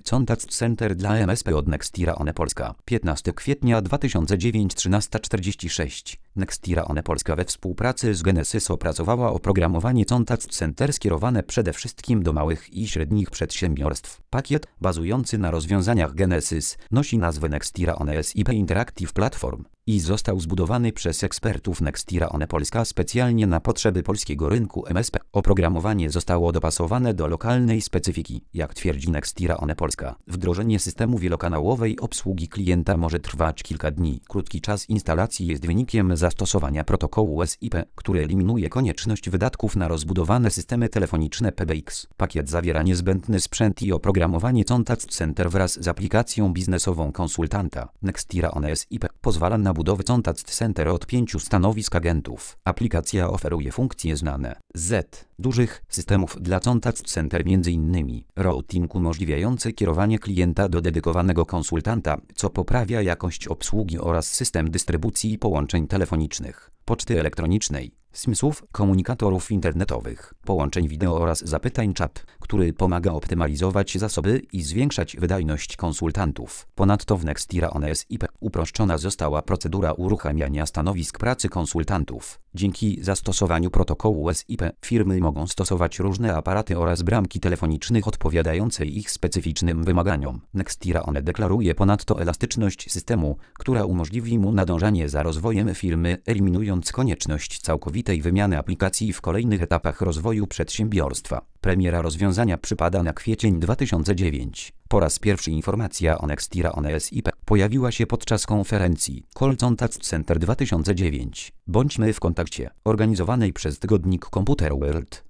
Contact Center dla MSP od Nextira One Polska. 15 kwietnia 2009 13:46. Nextira One Polska we współpracy z Genesys opracowała oprogramowanie Contact Center skierowane przede wszystkim do małych i średnich przedsiębiorstw. Pakiet, bazujący na rozwiązaniach Genesys, nosi nazwę Nextira One SIP Interactive Platform i został zbudowany przez ekspertów Nextira One Polska specjalnie na potrzeby polskiego rynku MSP. Oprogramowanie zostało dopasowane do lokalnej specyfiki. Jak twierdzi Nextira One Polska, wdrożenie systemu wielokanałowej obsługi klienta może trwać kilka dni. Krótki czas instalacji jest wynikiem zastosowania protokołu SIP, który eliminuje konieczność wydatków na rozbudowane systemy telefoniczne PBX. Pakiet zawiera niezbędny sprzęt i oprogramowanie Contact Center wraz z aplikacją biznesową konsultanta. Nextira One SIP pozwala na budowę Contact Center od 5 stanowisk agentów. Aplikacja oferuje funkcje znane z dużych systemów dla Contact Center, m.in. routing umożliwiający kierowanie klienta do dedykowanego konsultanta, co poprawia jakość obsługi, oraz system dystrybucji połączeń telefonicznych, poczty elektronicznej, SIM-ów, komunikatorów internetowych, połączeń wideo oraz zapytań czat, który pomaga optymalizować zasoby i zwiększać wydajność konsultantów. Ponadto w Nextira One SIP uproszczona została procedura uruchamiania stanowisk pracy konsultantów. Dzięki zastosowaniu protokołu SIP firmy mogą stosować różne aparaty oraz bramki telefonicznych odpowiadające ich specyficznym wymaganiom. Nextira One deklaruje ponadto elastyczność systemu, która umożliwi mu nadążanie za rozwojem firmy, eliminując konieczność całkowitej wymiany aplikacji w kolejnych etapach rozwoju przedsiębiorstwa. Premiera rozwiązania przypada na kwiecień 2009. Po raz pierwszy informacja o Nextira One SIP pojawiła się podczas konferencji Call Contact Center 2009. Bądźmy w kontakcie, organizowanej przez tygodnik Computer World.